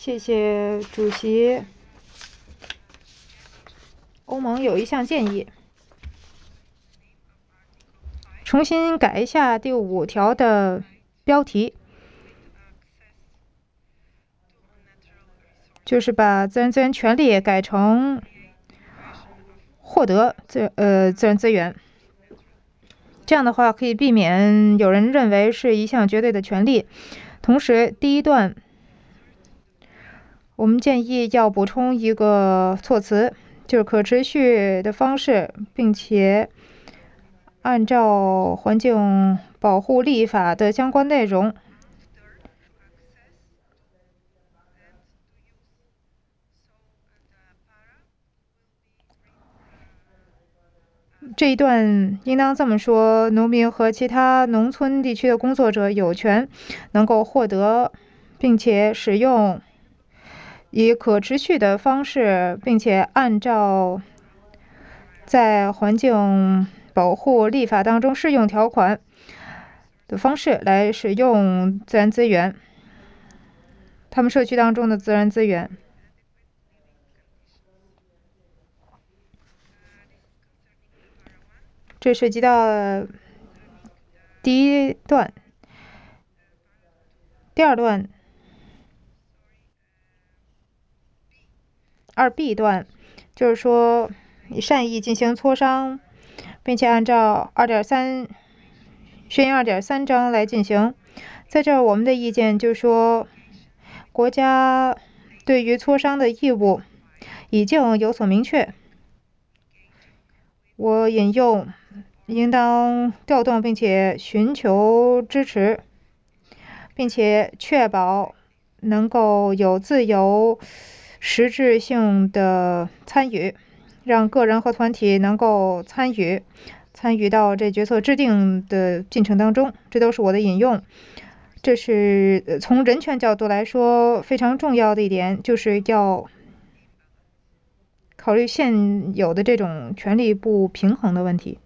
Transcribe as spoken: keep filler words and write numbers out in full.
谢谢主席。欧盟有一项建议，重新改一下第五条的标题，就是把自然资源权利改成获得自呃自然资源。这样的话可以避免有人认为是一项绝对的权利。同时，第一段我们建议要补充一个措辞，就是可持续的方式，并且按照环境保护立法的相关内容。这一段应当这么说：农民和其他农村地区的工作者有权能够获得并且使用以可持续的方式，并且按照在环境保护立法当中适用条款的方式来使用自然资源，他们社区当中的自然资源。这涉及到第一段。第二段二 B 段就是说以善意进行磋商，并且按照二点三宣言二点三章来进行。在这儿我们的意见就是说，国家对于磋商的义务已经有所明确。我引用，应当调动并且寻求支持，并且确保能够有自由实质性的参与，让个人和团体能够参与参与到这决策制定的进程当中。这都是我的引用。这是从人权角度来说非常重要的一点，就是要考虑现有的这种权力不平衡的问题。